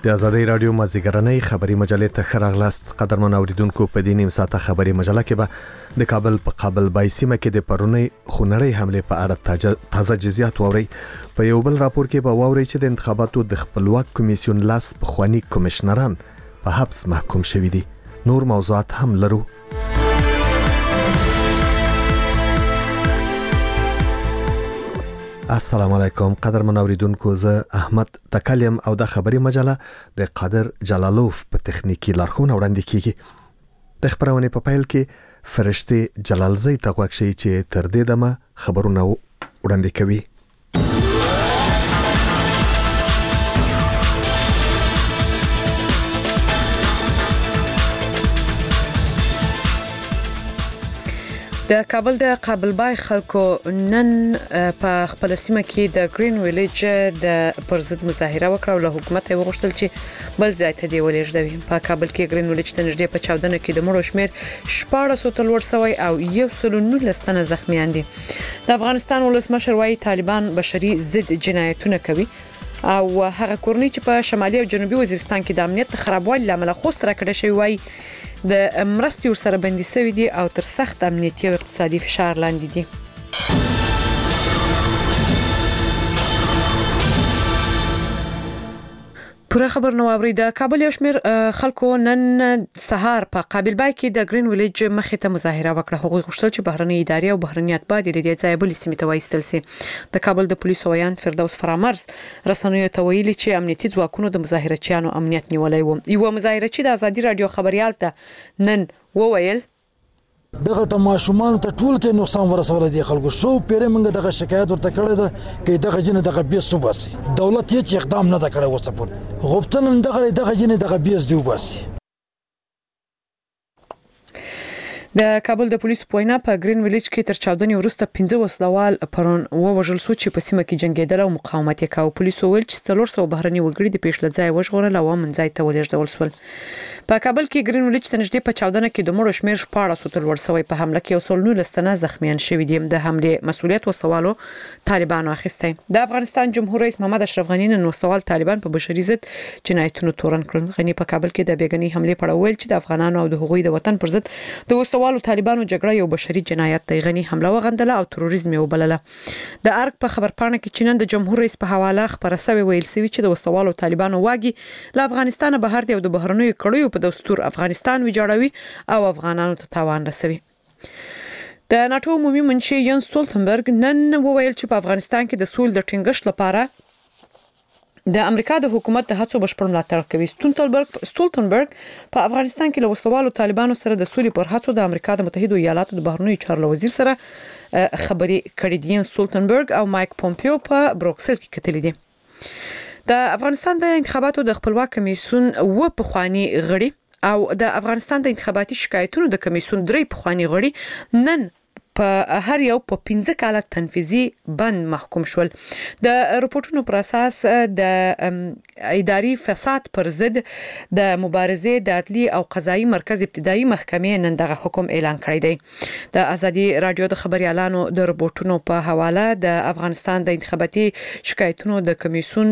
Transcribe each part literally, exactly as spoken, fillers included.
د ازادي رادیو مازیګرنۍ خبري مجلې ته خراغلاست. قدرمن اوریدونکو، په دې نیم ساعته خبري مجله کې به د کابل په قابل بای سیمه کې د پرونی خونړۍ حمله په اړه تازه جزئیات ووري. په یو بل راپور کې به ووري چې د انتخاباتو د خپلواک کمیسیون لاس پخوانی کمشنران په حبس محکوم شوي دي. نور موضوعات هم لرو. السلام علیکم قدرمن اوریدونکو، زه احمد تکلم او د خبري مجله د قادر جلالوف په تخنیکی لارښوونه وړاندې کیږي. د خبرونه په پیل کې فرشته جلالزی ته غوښتي چې تر دې دمه خبرونه وړاندې کوي. د کابل د قابل بای خلکو نن په خپل سیمه کې د گرین ویلیج د پرزد مظاهره وکړه او له حکومت یې وغوښتل چې بل ځای ته دی ولېږدوي. په کابل کې گرین ویلیج ته نږدې په چاودنه کې د مړو شمیر شپاړس سوه ته لوړ شوی او یو سل و نولس تنه زخمیان دي. د افغانستان ولسمشر وايي طالبان بشري ضد جنایتونه کوي او هغه کورنۍ چې په شمالي او جنوبي وزیرستان کې د امنیت خرابوالي لامل خوست راکړه شوی وای د مرستې ورسره بندي شوی دي او تر سخت امنیتي او اقتصادي فشار لاندې دي. پوره خبر نو اوري. د کابل یو شمیر خلکو نن سهار په قابل بای کې د گرین ویلیج مخې ته مظاهره وکړه. هغوی غوښتل چې بهرنۍ ادارې او بهرني اتباع د دې ځای بل سیمه ته وایستل شي. د کابل د پولیسو ویان فردوس فرامرز رسنیو ته ویلي چې امنیتي ځواکونو د مظاهرچیانو امنیت نیولای و. یو مظاهرچی د ازادي رادیو خبريال ته نن وویل دغه تماشومان ته ټول ته نقصان ورسول دي. خلکو شو پیره منګه دغه شکایت ورته کړی ده چې دغه جن دغه بیس وباسي. دولت هیڅ اقدام نه کړی وسه په غوښتنه دغه دغه جن دغه بیس دی وباسي. د کابل د پولیسو په وینا په گرین ویلیج کې تر چاودنې وروسته پنځه وسلوال پرون ووژل شو چې په سیمه کې جنگیدل او مقاومت یې کاوه. پولیسو ویل چې څلور سوه بهرني وګړي د پیښلځای وژغورل او من ځای ته ولېږدول شول. په کابل کې گرین ویلیج ته نږدې په چاودنه کې د مړو شمیر شپاړس سوه ته لوړ شوی. په حمله کې یو سل و نولس تنه زخمیان شوي دي. د حمله مسؤلیت وسوالو طالبانو اخیستی. د افغانستان جمهور رئیس محمد اشرف غنی نن وسوال طالبان په بشري ضد جنایتونو تورن کړل. غنی په کابل کې د بیګنی حمله په اړه ویل چې د افغانانو او د هغوی د وطن پر ضد د وسوالو طالبانو جګړه یو بشري جنایت دی. غنی حمله وغندله او تروریزم یې وبلله. د ارګ په خبرپاڼه کې چې نن د جمهور رئیس په حواله خبره سوی ویل سوي چې د وسوالو طالبانو واګي له افغانستان بهر دی او د بهرنیو کړیو په دستور افغانستان ویجاړوي او افغانانو ته تاوان رسوي. د ناتو عمومي منشي یان ستولتنبرګ نن وویل چې په افغانستان کې د سول د ټینګښت لپاره د امریکا د حکومت د هڅو بشپړ ملاتړ کوي. ستولتنبرګ ستولتنبرګ په افغانستان کې له وسوالو طالبانو سره د سولې پر هڅو د امریکا د متحده ایالاتو د بهرنیو چارو وزیر سره خبري کړې دي. ستولتنبرګ او مایک پومپیو په بروکسل کې کتلې دي. د افغانستان د انتخاباتو د خپلواک کمیسیون و پخوانی غړي او د افغانستان د انتخاباتي شکایتونو د کمیسیون درې پخوانی غړي نن په هر یو په پنځه کاله تنفیذي بند محکوم شول. د رپورټونو پر اساس د اداري فساد پر ضد د مبارزې د عدلي او قضایي مرکز ابتدایي محکمې نن دغه حکم اعلان کړی دی. د ازادي رادیو د خبريالانو د رپورټونو په حواله د افغانستان د انتخاباتي شکایتونو د کمیسیون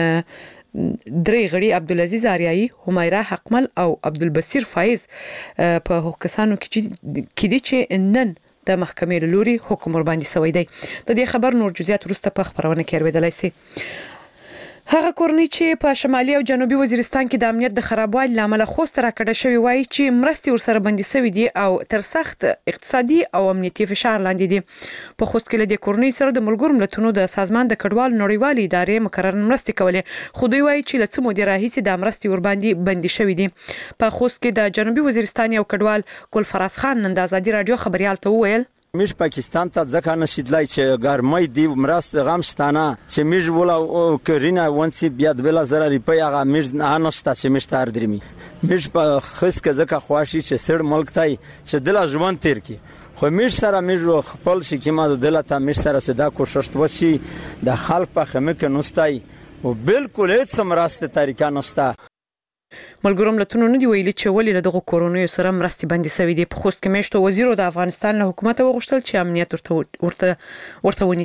درې غړي عبدالعزیز آریایی، همیرا حقمل او عبدالبصیر فایز په حکومتانو کې دي چې نن د محکمې لوري حکم ور باندې سوی دی. د دې خبر نور جزئیات وروسته په خبرونه کې اوریدلای شي. هغه کورنۍ چې په شمالي او جنوبي وزیرستان کې د امنیت د خرابوالي لامل خوست راکړه شوی وایي چې مرستې ورسره بندي شوی دي او تر سخت اقتصادي او امنیتي فشار لاندې دي. په خوست کې د کورنۍ سره د ملګرو ملتونو د سازمان د کډوال نړیوالې ادارې مقرر مرستې کولې، خو دوی وایي چې لڅ مودې راهیسې د مرستې ور باندې بندي شوی دي. په خوست کې د جنوبي وزیرستان یو کډوال ګل فراز خان نن د ازادي رادیو خبريال ته وویل میش پاکستان ته ځکه نشیدلای چې ګرمۍ دی مرست غمشتانه چې میش ولا کرینا ونسی بیا د بل زره ریپی هغه میش نه نشته چې میش تر درمی میش په خص کې ځکه خواشي چې سړ ملک تای چې دل ژوند تیر کی خو میش سره میش خپل شي کې ما د دلته میش سره صدا کوشش وشي د خلک په خمه کې نوستای او بالکل هیڅ مرسته طریقه نشته. ملګرو ملتونو نه دی ویلي چې ولې له دغه کورونو سره مرستې بندي شوې دي. په خوست کې میشتو وزیر د افغانستان له حکومت وغوښتل چې امنیت ورته ورته ورته ونیسي.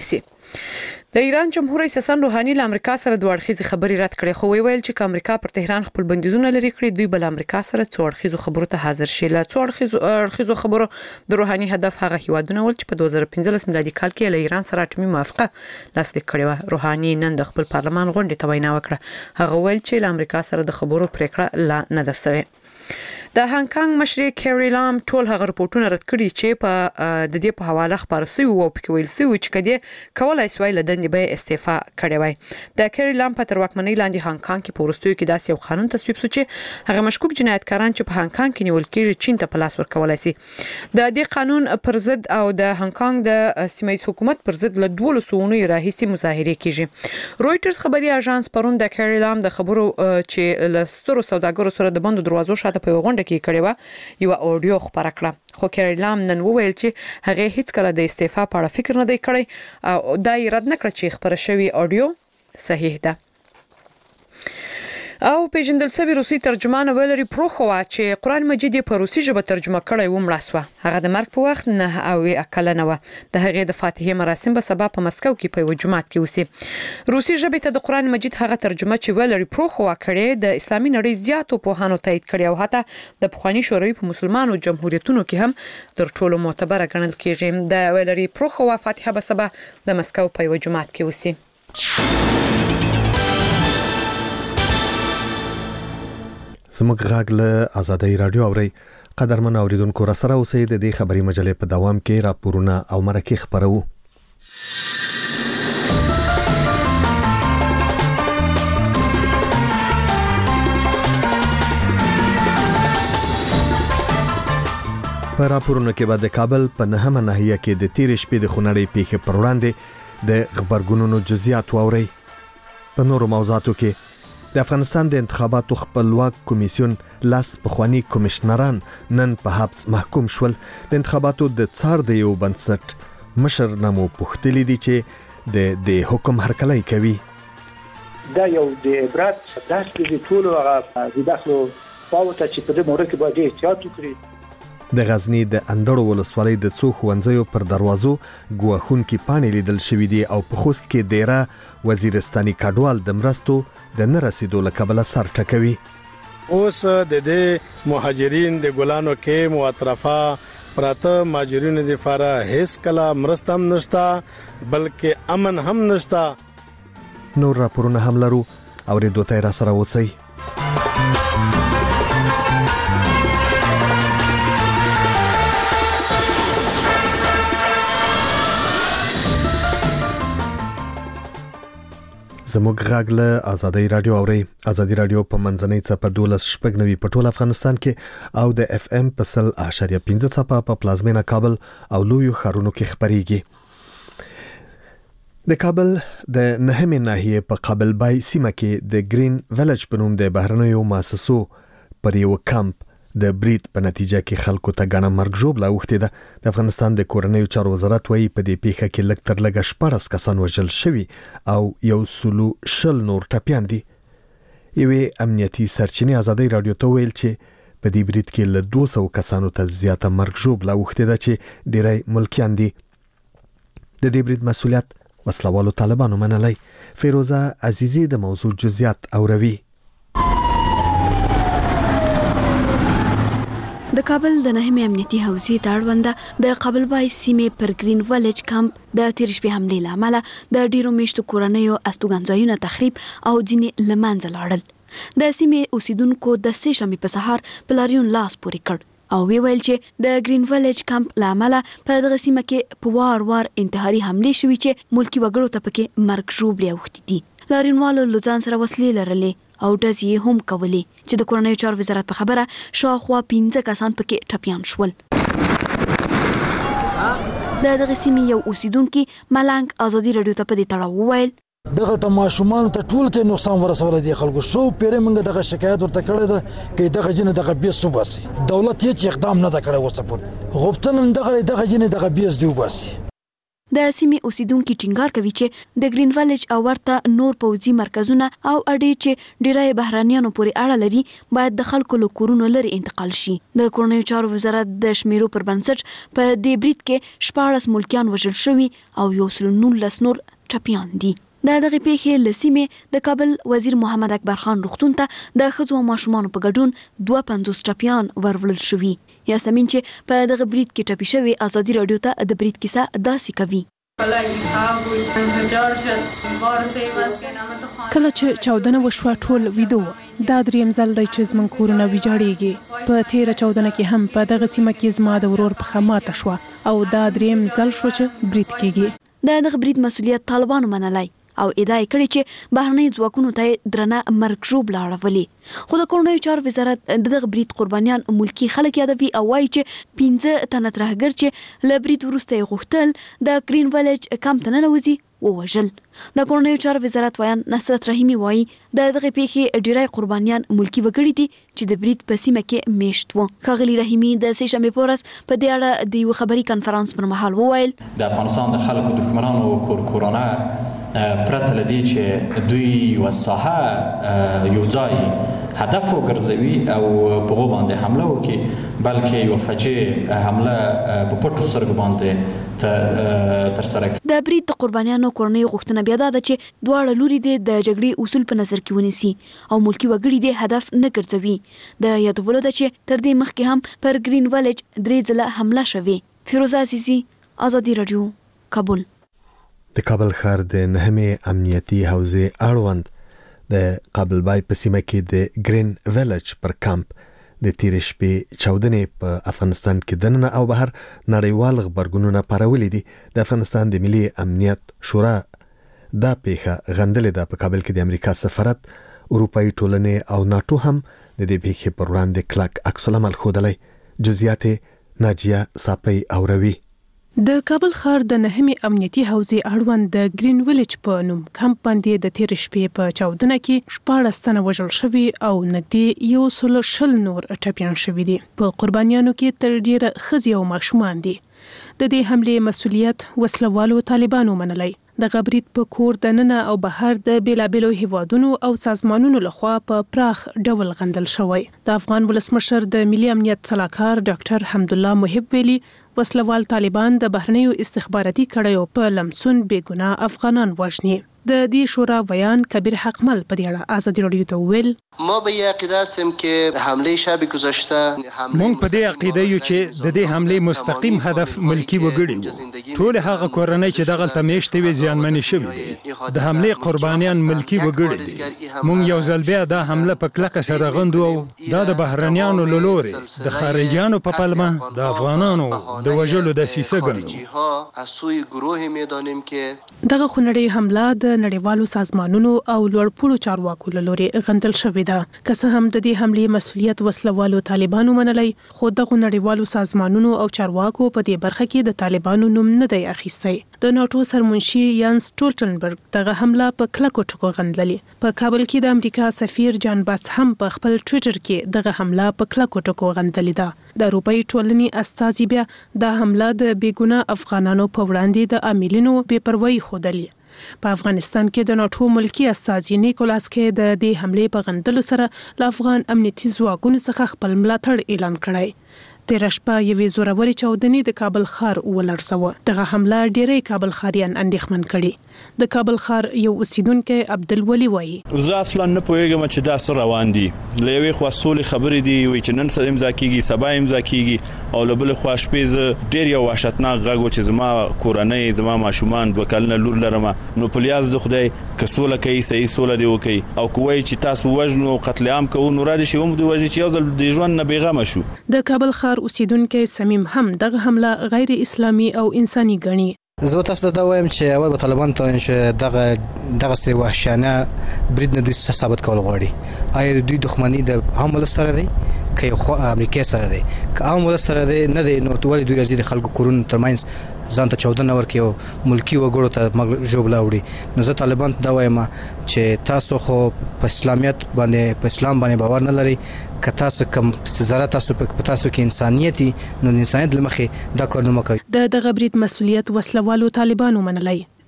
د ایران جمهور رئیس حسن روحاني له امریکا سره دوه اړخیزې خبرې رد کړې خو ویل چې امریکا پر تهران خپل بندیزونه لري کړی دوی بل امریکا سره څو اړخیزو خبرو ته حاضر شي. له څو اړخیزو خبرو د روحاني هدف هغه هیوادونه ول چې په دوه زره پنځلس میلادي کال کې له ایران سره اټومي موافقه لاسلیک کړې و. روحاني نن د خپل پارلمان غونډې ته وینا وکړه. هغه ویل چې له امریکا سره د خبرو پریکړه لا نه ده شوې. د هانګ کانګ مشر کیری لام ټول هغه رپورټونه رد کړي چې په د دې په حواله خبر شوی او په ویل شوی چې کدی کولای شوی له دندې به استعفا کړي وای. د کیری لام په تر واکمنۍ لاندې هانګ کانګ کې پورستوي کې داسې یو قانون تصویب شو چې هغه مشکوک جنایتکاران چې په هانګ کانګ کې نیول کېږي چین ته په لاس ورکولای شي. د دې قانون پر ضد او د هانګ کانګ د سیمه حکومت پر ضد له دوه لسونو راهیسي مظاهره کیږي. رويټرز خبري اژانس پرون د کیری لام د خبرو چې له سترو سوداګرو سره د بندو دروازو شاته په غونډه کې کړي و یو اډیو خبره کړه. خو کیری لام نن وویل چې هغه هیڅ کله د استعفا په اړه فکر نه دی کړی او دا یې رد نه کړ چې خبره شوی اډیو صحیح ده. او پیژندل شوی روسي ترجمان ویلری پروخوا چې قران مجید په روسي ژبه ترجمه کړی و مړ شو. هغه د مرګ په وخت نه او اکل نه و. د هغې د فاتحه مراسم په سبب په مسکو کې په یو جماعت کې وسی. روسي ژبه ته د قران مجید هغه ترجمه چې ویلری پروخوا کړی د اسلامي نړۍ زیاتو په هانو تایید کړی او حتی د بخوانی شوروي په مسلمانانو جمهوریتونو کې هم تر ټولو معتبر ګڼل کېږي. د ویلری پروخوا فاتحه په سبب د مسکو په یو جماعت کې وسی. زموږ غږ له آزادۍ رادیو اوري. قدرمن اوریدونکو را سره اوسئ. د دې خبري مجلې په دوام کې راپورونه او مرکه خبرو. په راپورونه کې بعد د کابل په نهمه ناحیه کې د تیر شپې د خونړۍ پیښې پر وړاندې د خبرګونونو جزئیات واوري. په نورو موضوعاتو کې د افغانستان د انتخاباتو خپلواک کمیسیون لاس پخوانی کمشنران نن په حبس محکوم شول. د انتخاباتو د څار د یو بنسټ مشر نامو پوښتلی دي چې د د حکم هرکلی کوي. دا یو د عبرت داسې د ټولو هغه د داخلو پاوته چې په دې مورد کې باید احتیاط وکړي. د غزنی د اندړو ولسوالۍ د څو ښوونځیو پر دروازو ګواښونکي پاڼې لیدل شوې دي او په خوست کې ډیره وزیرستاني کډوال د مرستو د نه رسیدو له کبله سر ټکوي. اوس د دې مهاجرین د ګلانو کې مواطرفه پراته مهاجرینو د لپاره هیڅ کله مرسته هم نشته بلکې امن هم نشته. نور راپورونه هم لرو او ریډیو ته را سره اوسئ. زموږ غږ له آزادۍ رادیو اوري. آزادۍ رادیو په منځنۍ څپه دولس شپږ نوي په ټول افغانستان کې او د اف ام په سل اشاریه پنځه څپه په پلازمینه کابل او لویو ښارونو کې خبريږي. د کابل د نهمه ناحیه په قابل بای سیمه کې د گرین ویلج په نوم د بهرنیو مؤسسو پر یو کمپ د بریټ په نتیجه کې خلکو ته غاڼه مرګ ژوب لا وخته ده. د افغانستان د کورنیو چارو وزارت وایي په دې پیښه کې لږ تر لږه شپږ کسان وژل شوي او یو سلو شل نور ټپيان دي. یوې امنیتي سرچینې آزادۍ رادیو ته ویل چې په دې بریټ کې له دوه سوه کسانو ته زیاته مرګ ژوب لا وخته ده چې ډېری ملکیان دي. د دې بریټ مسؤلیت وسلوالو طالبانو منلای. فیروزه عزیزی د موضوع جزئیات اوروي. د کابل د نهمه امنیتي حوزې تاړونده د قابل بای سیمې پر گرین ویلج کمپ د تیر شپې حملې لامل د ډیرو میشتو کورنیو استوګنځایونه تخریب او ځینې لمنځه لاړل. د سیمې اوسیدونکو د سې شنبې په سهار پلاریون لاس پورې کړ او وی ویل چې د گرین ویلج کمپ لامل په دغه سیمه کې په وار وار انتحاري حملې شوې چې ملکی وګړو ته پکې مرګ ژوب لري. دي لاریونوالو لوزان سره وسلې لرلې او ډز یې هم کولې چې د کورنیو چارو وزارت په خبره شاوخوا پنځه کسان پکې ټپيان شول. د دغه سیمې یو اوسیدونکو ملنګ آزادۍ رادیو ته په دې تړاو وویل دغه ته ماشومان ته ټول ته نقصان ورسول دي. خلکو شو پیره منګه دغه شکایت ورته کړی ده چې دغه جن دغه بیس وباسي. دولت هیڅ اقدام نه کړی وسه په غوښتنه دغه دغه جن دغه بیس دی وباسي. د سیمې اوسیدونکو ټینګار کوي چې د گرین ویلج او ورته نور پوځي مرکزونه او اډې چې ډیری بهرانيانو پورې اړه لري باید د خلکو له کورونو لري انتقال شي. د کورنیو چارو وزارت د شمیرو پر بنسټ په دې بریټ کې شپږ ملکیان وژل شوي او یو سل نولس نور ټپيان دي. د دغه پیښې لسیمه د کابل وزیر محمد اکبر خان روغتون ته د ښځو او ماشومانو په ګډون دوه پنځوس ټپيان ورولل شوي. یاسمین چې په دغه برید کې ټپي شوی ازادي رادیو ته د برید کیسه داسې کوي. کله چې چاودنه وشوه ټول ویدو دا دریم ځل دی چې زموږ کورونه ویجاړېږي. په تیره چاودنه کې هم په دغه سیمه کې زما د ورور پښه ماته شوه او دا دریم ځل شو چې برید کېږي. د دغه برید مسؤلیت طالبانو منلی او ادعا کړې چې بهرنۍ ځواکونو ته درنه مرګ ژوبله اړولې. خو د کورنیو چارو وزارت دغه برید قربانیان ملکی خلک یادوي او وایي چې پنځه تنه ترهګر چې له برید وروسته یې غوښتل د گرین ویلج کمپ ته ننوځي ووژل. د کورنیو چارو وزارت ویان نصرت رحیمي وایي د دغه پیښې ډیری قربانیان ملکی وګړي دي چې د برید په سیمه کې میشت وو. ښاغلي رحیمي د سې شنبې په ورځ په دې اړه د یو خبري کانفرنس پر مهال وویل د افغانستان د خلکو دښمنانو کور کورونه پرته لدی چې دوی یو ساحه یو ځای هدف وګرځوي او په هغه باندې حمله وکړي بلکې یو فجیع حمله په پټو سترګو باندې تر سره کړي. د برید د قربانیانو کورنۍ غوښتنه بیا ده چې دواړه لوري د جګړې اصول په نظر کې ونیسي او ملکی وګړي د هدف نه ګرځوي. د یادولو ده چې تر دې مخکې هم پر گرین ویلج درې ځله حمله شوې. فیروزه عزیزي، ازادي رادیو، کابل. د کابل ښار د نهمې امنیتي حوزې اړوند د قابل بای په سیمه کې د گرین ویلج پر کمپ د تیرې شپې چاودنې په افغانستان کې دننه او بهر نړیوال غبرګونونه پارولې دي. د افغانستان د ملي امنیت شورا دا پیښه غندلې ده. په کابل کې د امریکا سفارت، اروپایي ټولنې او ناټو هم د دې پیښې پر وړاندې کلک عکس العمل ښودلی. جزئیات ناجیه صافی اوروي. د کابل ښار د نهمې امنیتي حوزې اړوند د گرین ویلج په نوم کمپ باندې د تیر شپې په چاودنه کې شپاړس تنه وژل شوي او نږدې یو سل شل نور ټپیان شوي دي. په قربانیانو کې تر ډیره ښځې او ماشومان دي. د دې حملې مسؤلیت وسلوالو طالبانو منلی. د غبرید په کور د ننه او بهر د بیلابیلو هیوادونو او سازمانونو لخوا په پراخ ډول غندل شوی. د افغان ولسمشر د ملي امنیت صلاحکار ډاکټر حمدالله محب ویلي وسلوال طالبان د بهرنیو استخباراتي کړیو په لمسون بې ګناه افغانان وژني. د دې شورا بیان کبیر حقمل په دې اړه ازادي رادیو ته ویل ما به یه عقیده هستیم که حمله شب گذشته مونږ په دې عقیده یو چې د دې حمله مستقیم هدف ملکی وګړي وو. ټول هغه کورنۍ چې دغه تمیشتې وي زیانمنې شوې دي. د حمله قربانیان ملکی وګړي دي. مونږ یو ځل بیا دا حمله په کلکه سره غندو او دا د بهرنیانو له لوري د خارجيانو په پلمه د افغانانو د وژلو دسیسه ګڼو. دغه خونړۍ حمله د نړیوالو سازمانونو او لوړپوړو چارواکو له لوري غندل شوې ده. که څه هم د دې حملې مسؤلیت وسلوالو طالبانو منلی، خو دغه نړیوالو سازمانونو او چارواکو په دې برخه کې د طالبانو نوم نه دی اخیستی. د ناټو سرمنشي یانس ټولټنبرګ دغه حمله په کلکو ټکو غندلې. په کابل کې د امریکا سفیر جان باس هم په خپل ټویټر کې دغه حمله په کلکو ټکو غندلې ده. د اروپایي ټولنې استازي بیا د حمله د بې ګناه افغانانو په وړاندې د عاملینو بې پروایي ښودلې. په افغانستان کې د ناټو ملکی استازي نیکولاس کې د دې حملې په غندلو سره له افغان امنیتي ځواکونو څخه خپل ملاتړ اعلان کړی. تېره شپه یوې زورورې چاودنې د کابل ښار ولړزوه. دغه حمله ډېری کابل ښاریان اندېښمن کړي. د کابل ښار یو اوسیدونکی عبدالولي وایي زه اصلا نه پوهېږم چې دا څه روان دي. له یوې خوا سولې خبرې دي وایي چې نن سره امضا کېږي، سبا امضا کېږي، او له بلې خوا شپې زه ډېر یو وحشتناک غږ و چې زما کورنۍ، زما ماشومان، دوه کلنه لور لرم، نو په لیاز د خدای که سوله کوي صحیح سوله دې وکړي، او که وایي چې تاسو وژنو قتل عام کوو نو را دې شي هم دې وژني چې یو ځل د ژوند نه بېغمه شو. د کابل ښار اوسیدونکی سمیم هم دغه حمله غیر اسلامي او انساني ګڼي. زه تاسو ته وایم چې اول به طالبان ته چې دغه دغه سي وحشانه برید نه دوی ثابت کول غواړي. آیا دوی دښمنی د عام ولس سره دی که خو امریکا سره دی؟ که عام ولس سره دی نه دی نو ټول دوی راځي د خلکو کورونو ترمنځ ځان ته چاودنه ورکړي او ملکی وګړو ته مګ جوړ لاوړي. نو زه طالبان ته وایم چې تاسو خو په اسلامیت باندې په اسلام باندې باور نه لري. که تاسو کوم زړه تاسو په تاسو کې انسانيتي نو انسانيت لمخې دا کار نه کوي. د دغه برید مسؤلیت وسلوالو طالبانو منلی.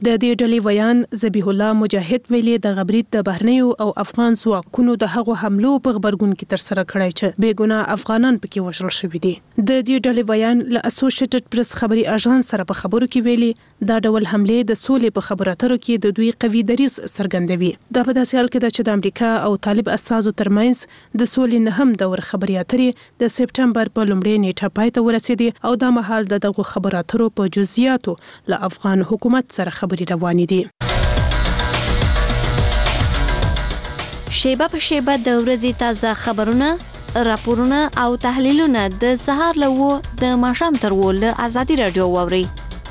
د دې ډلې ویان ذبیح الله مجاهد ویلي د غبرګ د بهرنیو او افغان ځواکونو د هغو حملو په خبرګون کې تر سره کړای چې بیګناه افغانان پکې وژل شوي دي. د دې ډلې ویان له اسوسییټډ پریس خبري اژانس سره په خبرو کې ویلي دا ډول حمله د سولې په خبرو اترو کې د دوی قوي دریځ څرګندوي. دا په داسې حال کې ده چې د امریکا او طالب اساسو ترمنځ د سولې نه هم دور خبري اترې د سپټمبر په لومړۍ نیټه پای ته ورسېدې او دا مهال د دغه خبرو اترو په جزئیاتو له افغان حکومت سره خبري روانې دي. شیبه په شیبه د ورځې تازه خبرونه، راپورونه او تحلیلونه د سهار له و د ماښام تر و له ازادي رادیو واوري.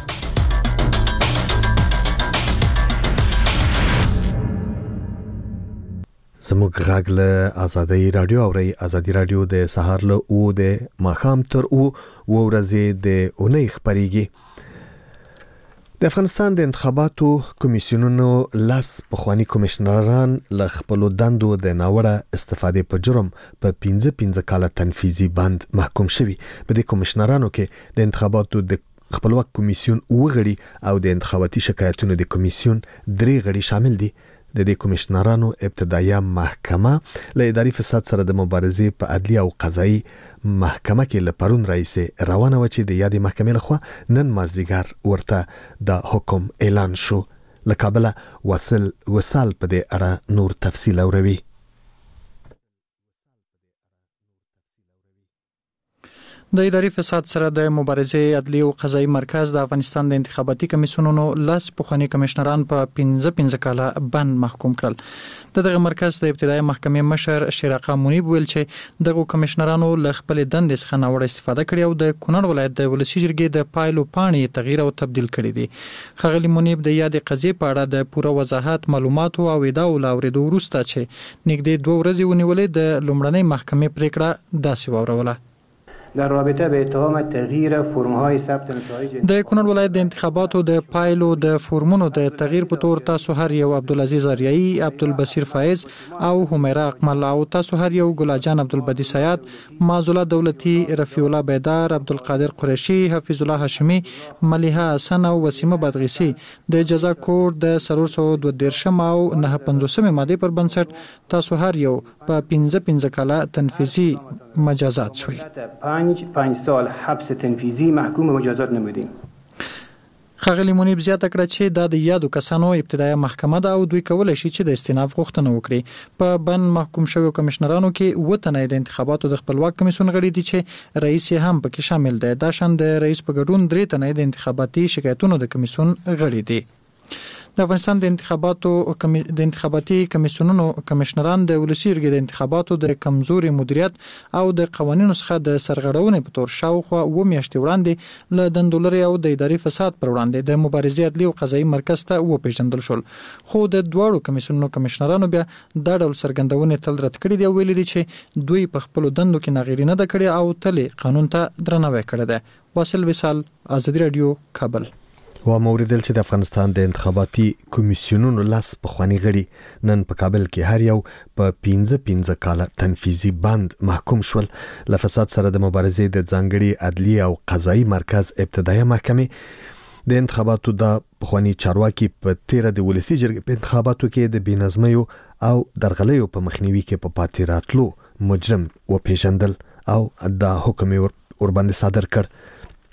زموږ غږ له ازادي رادیو اوري. ازادي رادیو د سهار له او د ماښام تر او و ورځې د اونۍ خبريږي. د افغانستان د انتخاباتو کمیسیونونو لاس پخوانی کمشنران له خپل دندو د ناوړه استفادې په جرم په پنځه پنځه کاله تنفیذي بند محکوم شوي. په دې کمشنرانو کې د انتخاباتو د خپلواک کمیسیون وغړي او د انتخاباتي شکایتونو د کمیسیون درې غړي شامل دي. د دې کمشنرانو ابتدایي محکمه له اداري فساد سره د مبارزې په عدلي او قضایي محکمه کې له پرون رئیس روانه و چې د یادې محکمې لخوا نن مازدیګر ورته د حکم اعلان شو. له کابل وصل وصال په دې اړه نور تفصیل اوروي. د اداري فساد سره د مبارزې عدلي او قضایي مرکز د افغانستان د انتخاباتي کمیسیونونو لاس پخوانی کمشنران په پنځه پنځه کاله بند محکوم کړل. دغه مرکز د ابتدایي محکمې مشر شیراقه منیب ویل چې دغه کمشنرانو له خپل دندې څخه ناوړه استفاده کړې او د کونړ ولایت د ولسی جرګې د پایلو پاڼې تغییر او تبديل کړې دي. خغلی منیب د یادې قضیې په اړه د پوره وضاحت معلومات او ادعاو لاوریدو وروسته چې نږدې دوه ورځې ونیولې د لومړنۍ محکمې پریکړه داسې واوروله. در رابطه به اتهام تغییر فرم‌های ثبت نتایج د کونړ ولایت د انتخاباتو د پایلو د فرمونو د تغییر په تور تاسو هر یو عبدالعزیز اریایی، عبدالبصیر فایز او همیرا اکمل او تاسو هر یو ګلاجان عبدالبدی سیاد، معزوله دولتی، رفیع الله بیدار، عبدالقادر قریشی، حفیظ الله هاشمی، ملیحه حسن او وسیمه بادغیسی د جزا کوډ د سرور سو د دیرشم او نه پنځوسمه ماده پر بنسټ تاسو هر یو په پنځه پنځه کاله تنفیذي مجازات شوي. پنج پنج سال حبس تنفیذی محکوم مجازات نمودیم. خغلی منیب زیاته کړه چې دا د یادو کسانو ابتدایي محکمه ده او دوی کولای شي چې د استئناف غوښتنه وکړي. په بند محکوم شوی کمشنرانو کې وطنه د انتخاباتو د خپلواک کمیسیون غړي دي چې رئیس هم پکې شامل دی. دا شان د رئیس په ګډون درې تنه د انتخاباتي شکایتونو د کمیسیون غړي دي. د افغانستان د انتخاباتو کمی... د انتخاباتي کمیسیونونو کمشنران د ولسی جرګې د انتخاباتو د کمزوري مدیریت او د قوانینو څخه د سرغړونې په تور شاوخوا و میاشتې وړاندې له دندولري او د اداري فساد پر وړاندې د مبارزې عدلي او قضایي مرکز ته و پیژندل شول. خو د دوړو کمیسیونونو کمشنرانو بیا دا ډول سرګندونې تل رد کړې دي او ویلي دي چې دوی په خپل دندو کې ناغیري نه ده کړې او تل قانون ته درناوی کړی دی. واصل وصال، ازادي رادیو، کابل. و موریدل چې د افغانستان د انتخاباتي کمیسیونونو لاس پخوانی غړي نن په کابل کې هر یو په پنځه پنځه کاله تنفیذي بند محکوم شول. له فساد سره د مبارزې د ځانګړي عدلي او قضایي مرکز ابتدایي محکمې د انتخاباتو د پخوانی چارواکي په تیر د ولسی جرګې په انتخاباتو کې د بنظمیو او درغلیو په مخنیوي کې په پاتې راتلو مجرم و پیژندل او د حکم ور باندې صادر کړ.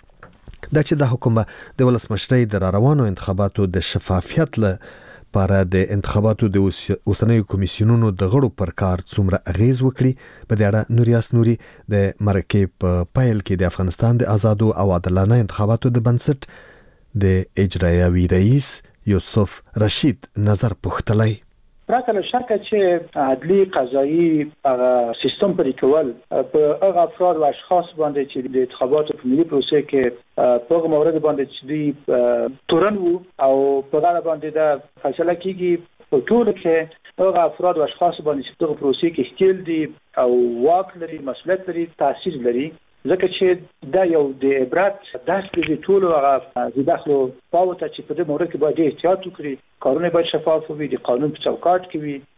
دا چې د حکومت د ولسمشرۍ د روانو انتخاباتو د شفافیت لپاره د انتخاباتو د اوسنیو کمیسیونونو د غړو پر کار څومره اغیز وکړي په دې اړه نوریاس نوري د مرکې په پایل کې د افغانستان د آزادو او عادلانه انتخاباتو د بنسټ د اجرایوي رئیس یوسف رشید نظر پوښتلی. پرته له شکه چې عدلي قضایي سیستم پرې کول په هغه افراد او اشخاص باندې چې د انتخاباتو په ملي پروسه کې په هغه مورد باندې چې دوی تورن وو او په هغه باندې دا فیصله کیږي په ټول کې هغه افراد او اشخاص باندې چې په پروسه کې ښکیل دي او واک لري، مسؤلیت لري، تاثیر لري، ځکه چې دا یو د عبرت درس دی ټول هغه د داخلو پاوته چې په دې مورد کې باید احتیاط وکړي، کارونه باید شفاف وي، د قانون په چوکاټ کې وي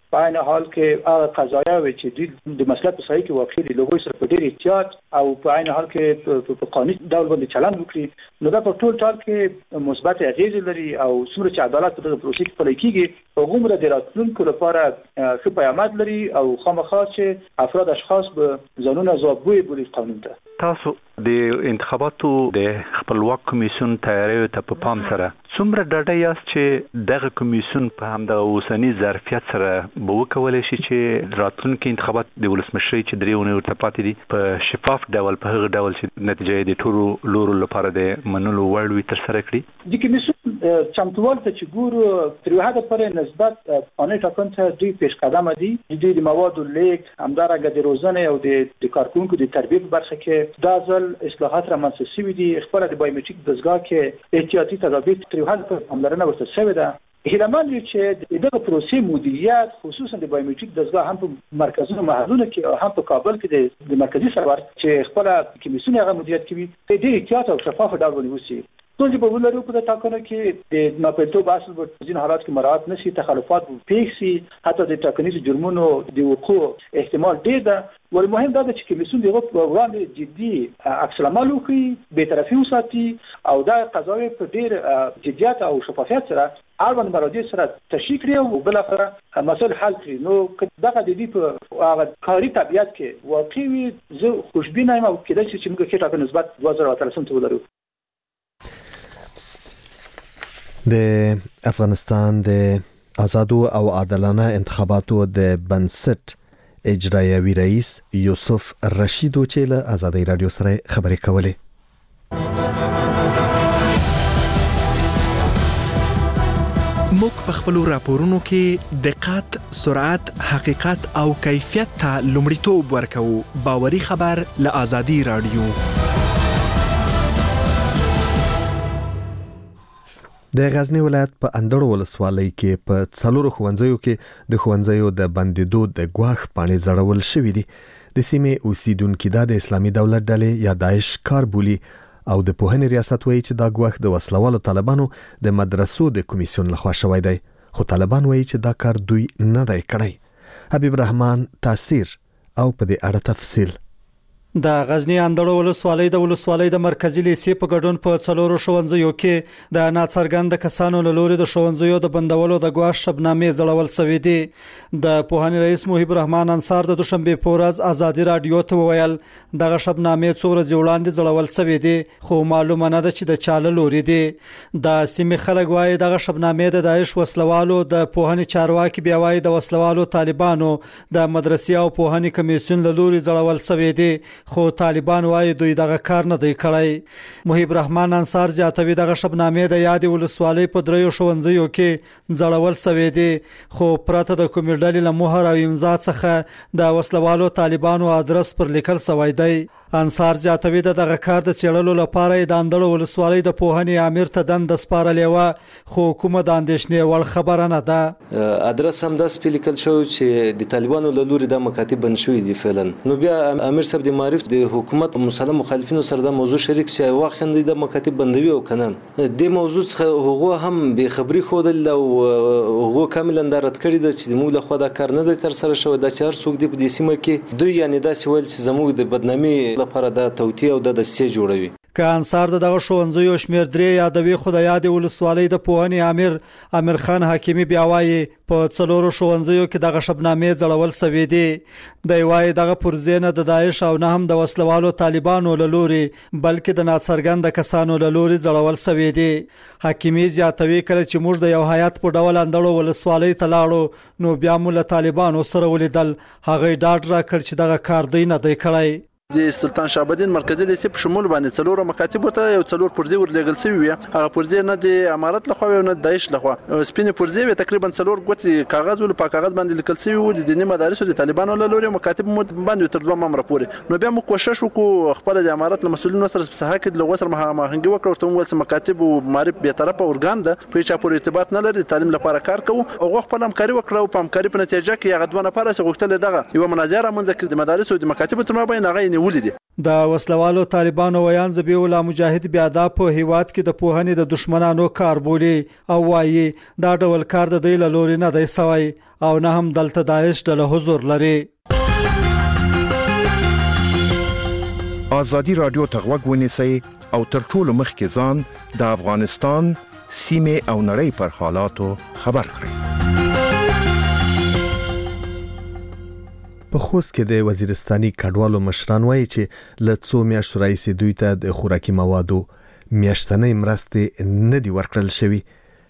په عین حال کې هغه قضایا وي چې د مسلک په صحیح کې واقع دي لوګوي سره په ډېر احتیاط او په عین حال کې په قانوني ډول باندې چلند وکړي نو دا په ټول ټال کې مثبت اغیز لري او څومره چې عدالت په دغه پروسې کې پلي کیږي هغومره د راتلونکو لپاره ښه پیامد لري او خامخا چې افراد اشخاص به ځانونه ځوابګوي بولي قانون ته. تاسو د انتخاباتو د خپلواک کمیسیون تیاریو ته په پام سره څومره ډاډه یاست چې دغه کمیسیون په همدغه اوسنی ظرفیت سره به وکولای شي چې راتلونکي انتخابات د ولسمشرۍ چې درې اونۍ ورته پاتې دي په شفاف ډول په هغه ډول چې نتیجه د ټولو لورو لپاره د منلو وړ وي ترسره کړي؟ د کمیسیون چمتووالي ته چې ګورو تر یو حده پورې نسبت قانوني ټاکنو ته دوی پیش قدمه دي. دوی د موادو لیږد همدارنګه د روزنې او د کارکونکو د تربیې په برخه کې دا ځل اصلاحات رامنځته شوي دي. خپله د بایومټریک دستګاه کې احتیاطي تدابیر تر یو حده پورې پاملرنه ورته شوې ده. هیلهمند یو چې دغه پروسې مدیریت خصوصا د بایومټریک دستګاه هم په مرکزونو محلونو کې هم په کابل کې د مرکزي سرور چې خپله کمیسیون هغه مدیریت کوي په ډېر احتیاط او شفاف ډول ونیسي. ټول به ولرو په ټاکنو کې د ناپېژندو اصل په ځینو حالات کې مراعات نشي، تخلفات پیښ شي، حتی د ټاکنیزو جرمونو د وقوع احتمال ډېر ده. ولې مهم دا ده چې کمیسیون دغه وړاندې جدي عکس العمل وکړي، بېطرفي وساتي او دا قضاوي په ډېر جدیت او شفافیت سره اړوند مراجع سره تشریح کړي او بالاخره مسایل حل کړي. نو دغه د دې په هغه کاري طبیعت کې واقع وي زه خوشبینه یم او کېدای شي چې موږ کې ټاکنې نسبت دوه زره اتلسم ته ولرو. د افغانستان د آزادو او عادلانه انتخاباتو د بنسټ اجرایوي رئیس یوسف رشیدو چې له آزادۍ رادیو سره خبرې کولې. موږ په خپل راپورونو کې دقت، سرعت، حقیقت او کیفیت ته لومړیتوب ورکوو. باوري خبر له آزادۍ رادیو. د غزنی ولایت په اندړو ولسوالۍ کې په څلورو ښوونځیو کې د ښوونځیو د بندیدو د ګواښ پاڼې زړول شوې دي. د سیمې اوسیدونکو دا د اسلامي دولت ډلې یا داعش کار بولي او د پوهنې ریاست وایي چې دا ګواښ د وسلوالو طالبانو د مدرسو د کمیسیون لخوا شوی دی، خو طالبان وایي چې دا کار دوی نه دی کړی. حبیب رحمان تاثیر او په دې اړه تفصیل. د غزنی اندړو ولسوالۍ د ولسوالۍ د مرکزی لیسې په ګډون په څلورو ښوونځیو کې د ناڅرګند کسانو له لوري د ښوونځیو د بندولو د ګواښ شبنامې ځړول شوې دي. د پوهنې رئیس محیب رحمان انصار د دوشنبه په ورځ آزادۍ رادیو ته وویل دغه شبنامې څو ورځې وړاندې ځړول شوې دي، خو معلومه نه ده چې د چا له لوري دي. د سیمې خلک وایي دغه شبنامې د داعش وسلوالو د پوهنې چارواکي بیا وایي د وسلوالو طالبانو د مدرسې او پوهنې کمیسیون له لوري ځړول شوې دي، خو طالبان وایي دوی دغه کار نه دی کړی. محیب رحمان انصار زیاتوي دغه شبنامې د یادې ولسوالۍ په دریو ښوونځیو کې ځړول شوې دي، خو پرته د کومې ډلې له مهر او امضا څخه د وسلوالو طالبانو ادرس پر لیکل شوی دی. انصار زیاتوي دغه کار د څېړلو لپاره د اندړو ولسوالۍ د پوهنې امیر ته دنده سپارلې وه، خو کومه د اندېښنې وړ خبره نه ده. ادرس هم داسې لیکل شوی چې د طالبانو له لوري د مکاتب بند شوي دي فعلا. نو بیا امیر صاحب د معرف د حکومت مسلم مخالفینو سره د موضوع شریک شي واخندي د مکاتب بندوي او کنه د موضوع څخه هغه هم به خبري خودل او هغه کاملا درت کړی د چې موږ له خوا دا کار نه دی تر سره شوی د چار څوک دی په دې سیمه کې دوی یعنی دا سوال چې زموږ د بدنامي لپاره د توتی او د دسې جوړوي. که انصار دغه ښوونځیو شمیر درې یادوي، خو د یادې ولسوالۍ د پوهنې امیر امیر خان حکیمي بیا وایي په څلورو ښوونځیو کې دغه شبنامې ځړول شوې دي. دی وایي دغه پرځې نه د داعش او نه هم د وسلوالو طالبانو له لوري بلکې د ناڅرګند کسانو له لوري ځړول شوې دي. حکیمي زیاتوي کله چې موږ د یو هیات په ډول اندړو ولسوالۍ ته لاړو نو بیا مو له طالبانو سره ولیدل، هغه ډاډ راکړ چې دغه کار دوی نه دی کړی. د سلطان شعبالدین مرکزی لیسې په شمول باندې څلور مکاتب ته یو څلور پرځې ورلېږل شوی وي. هغه پرځې نه د امارت لخوا او نه د داعش لخوا سپینې پرځې وي، تقریبا څلور ګوتې کاغذ ول په کاغذ باندې لیکل شوی وو د دیني مدارس او د طالبانو له لوري مکاتب مو باندې تر دوه ممر پورې. نو بیا موږ کوشش وکړو خپل د امارت له مسؤلینو سره په صحه کې د لغوسر مهاهنګي وکړو ورته ول چې مکاتب او معرف به طرفه اورګان ده په چا پورې ارتباط نه لري تعلیم لپاره کار کوو او خپل همکاري وکړو. په همکاري په نتیجه کې هغه دوه نفر سره غوښتل دغه یو مناظره منځ کې د مدارس او د مکاتب تر مابین هغه نیولې دي. د وسلوالو طالبانو ویان زبیح الله مجاهد بیا د په هیواد کې د پوهنې د دشمنانو کار بولي او وایي دا ډول کار د دوی له لوري نه دی سوی او نه هم دلته داعش ډله حضور لري. آزادي رادیو ته غوږ ونیسئ او تر ټولو مخکې ځان د افغانستان سیمې او نړۍ پر حالاتو خبر کړئ. په خوست کې د وزیرستاني کډوالو مشران وایي چې له څو میاشتو راهیسې دوی ته د خوراکي موادو میاشتنۍ مرستې نه دي ورکړل شوي.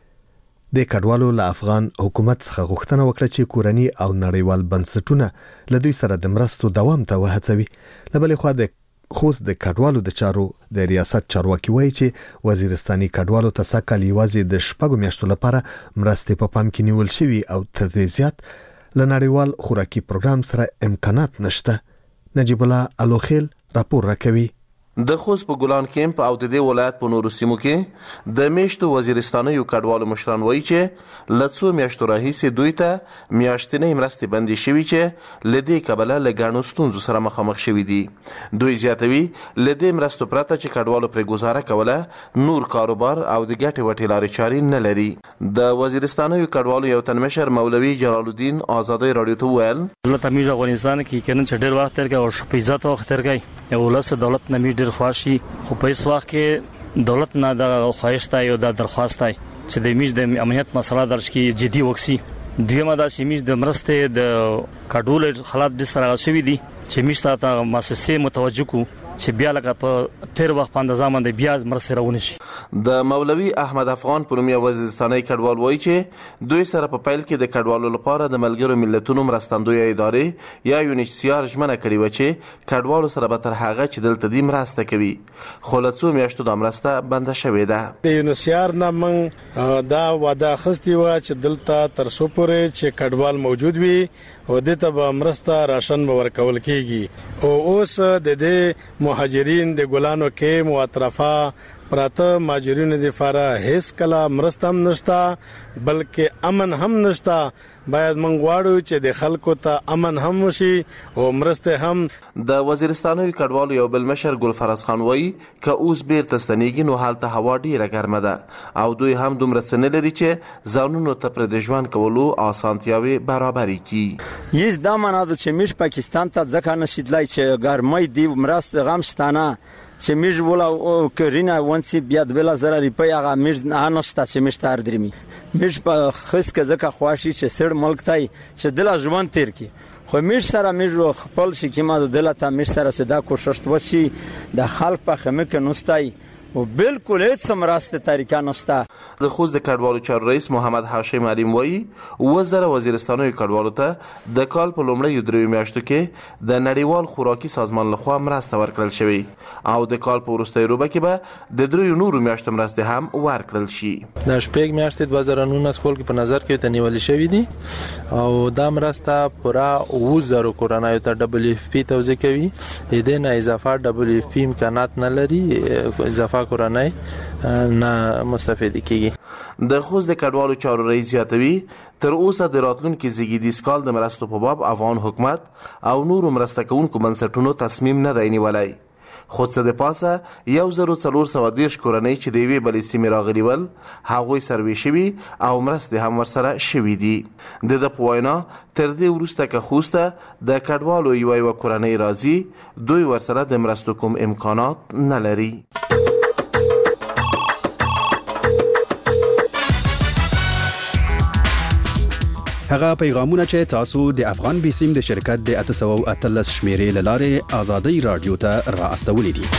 د کډوالو له افغان حکومت څخه غوښتنه وکړه چې کورني او نړیوال بنسټونه له دوی سره د مرستو دوام ته وهڅوي. له بلې خوا د خوست د کډوالو د چارو د ریاست چارواکي وایي چې وزیرستاني کډوالو ته سږ کال یوازې د شپږو میاشتو لپاره مرستې په پام کې نیول شوي او تر دې زیات له نړیوال خوراکي پروګرام سره امکانات نشته. نجیب الله الوخیل راپور راکوي. د خوست په ګلان کیمپ او د دې ولایت په نورو سیمو کې د میشتو وزیرستانیو کډوالو مشران وایي چې له څو میاشتو راهیسې دوی ته میاشتنۍ مرستې بندې شوي چې له دې کبله له ګڼو ستونزو سره مخامخ شوي دي. دوی زیاتوي له دې مرستو پرته چې کډوالو پرې ګزاره کوله نور کاروبار او د ګټې وټې لارې چارې نه لري. د وزیرستانیو کډوالو یو تن مشر مولوي جلال الدین آزادۍ راډیو ته وویل دولت همیشه افغانستان کې کنه چې ډېر وخت تیر کوي او په عزت وخت تیر کوي یو ولس دولت نه ډېر خواشي خو په هیڅ وخت کې دولت نه د خواهش ته یو د درخواست ته چې د میش د امنیت مسله درش کې جدي وکسي. دویمه دا چې میش د مرستې د کډوالو حالات د سره شوي دي چې میش ته مؤسسې متوجه کو چې بیا لکه په تیر وخت په اندازه باندې بیا مرسته راونی شي. د مولوي احمد افغان پرومیا وزیرستاني کډوال وایي چې دوی سره په پیل کې د کډوالو لپاره د ملګرو ملتونو مرستندوی ادارې یا یونیسیار ژمنه کړې و چې کډوالو سره به تر هغه چې دلته دی مرسته کوي خو له څو میاشتو د مرسته بنده شوې ده. د یونیسیار نه موږ دا وعده اخیستې وه چې دلته تر څو پورې چې کډوال موجود وي او دې ته به مرسته راشن به ورکول کېږي. او اوس د دې مهاجرین د ګلانو کې مو اطرافا پراته ماجرینو د فاره هیڅ کلا مرسته هم نشتا بلکې امن هم نشتا. باید موږ غواړو چې د خلکو ته امن هم وشي او مرسته هم. د وزیرستاني کډوالو یو بل مشر ګلفراز خان وایي که اوس بیرته ستنېږي نو هلته هوا ډیره ګرمه ده او دوی هم دومره څه نه لري چې ځانونو ته پر د ژوند کولو اسانتیاوې برابرې کړي. هیڅ دا معنا ده چې موږ پاکستان ته ځکه نشیدلای چې ګرمۍ دی مرسته غم شتانه چې میج ولا کرینا ونسی بیا د بل زره ریپي هغه میج نه نشته چې میج تار درمي میج په خص کې ځکه خواشي چې سړ ملک تای چې دل ژوند تیر کی خو میج سره میج خپل شي کې ما د دلته میج سره صدا کوشش وشي د خلک په خمه کې نوستای او بالکل هیڅ مرسته طریقه نشته. د خوست د کډوالو چارو رئیس محمد هاشم علیم وایي وزاره وزیرستاني کډوالو ته د کال په لومړیو دریو میاشتو کې د نړیوال خوراکي سازمان لخوا مرسته ورکړل شوې او د کال په وروستۍ روبه کې به د دریو نورو میاشتو مرستې هم ورکړل شي. د شپږ میاشتې دوه زره نولس کال کې په نظر کې ته نیول شوې دي او دا مرسته پورا اوه زره کورنۍ ته دبليو اف پی توزیع کوي. د دې نه اضافه دبليو اف پی امکانات نه لري اضافه کورنۍ نه مستفید کیږي. د خوست د کډوالو چارو رئیس زیاتوي تر اوسه د راتلونکي زیږدیز کال د مرستو په باب افغان حکومت او نورو مرسته کوونکو بنسټونو تصمیم نه دی نیولی. خو څه د پاسه یو زر څلور سوه دېرش کورنۍ چې د یوې بلې سیمې راغلي ول هغوی سروې شوي او مرستې هم ورسره شوي دي. د ده په وینا تر دې وروسته که خوسته د کډوالو یوه یوه کورنۍ راځي دوی ورسره د مرستو کوم امکانات نه لري. هغه پیغامونه چې تاسو د افغان بیسیم د شرکت د اته سوه او اتلس شمیرې له لارې آزادۍ راډیو ته را استولې دي.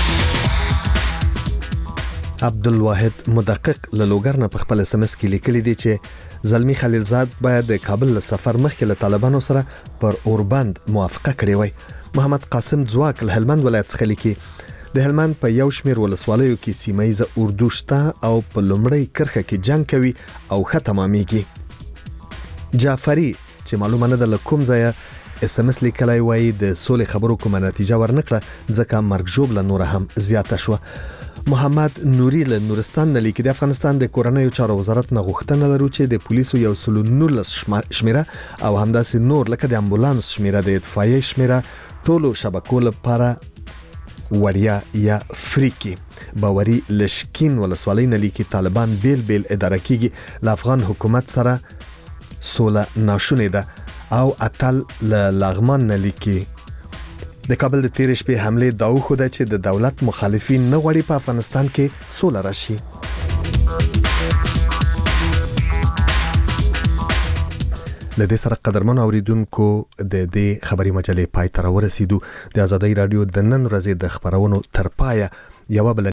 عبدالواحد مدقق له لوګر نه په خپل اس ام اس کې لیکلي دي چې زلمی خلیلزاد باید د کابل له سفر مخکې له طالبانو سره پر اوربند موافقه کړې وای. محمد قاسم ځواک له هلمند ولایت څخه لیکي د هلمند په یو شمیر ولسوالیو کې سیمایي اردو شته او په لومړی کرخه کې جنگ کوي او ښه تمامېږي. جعفری چې معلومه نه ده له کوم ځایه اس ام اس لیکلی وایي د سولې خبرو کومه نتیجه ورنکړه ځکه مرګ ژوبله نوره هم زیاته شوه. محمد نوري له نورستان نه لیکي د افغانستان د کورنیو چارو وزارت نه غوښتنه لرو چې د پولیسو یو سل او نولس شمیره او همداسې نور لکه د امبولانس شمیره د اطفایې شمیره ټولو شبکو لپاره وړیا یا فریکی باوري لشکین ولسوالۍ نه لیکي طالبان بیل بیل اداره کیږي ل افغان حکومت سره سوله ناشونې ده او اتل ل لغمان نه لیکي د کابل د تیر شپې حمله داو خو ده چې د دولت مخالفین نه غواړي په افغانستان کې سوله راشي. لدې سره قدرمن اوریدونکو د دې خبري مجلې پای ته ورسېدو. د آزادۍ رادیو د نن ورځې د خبرونو تر پایه یو بل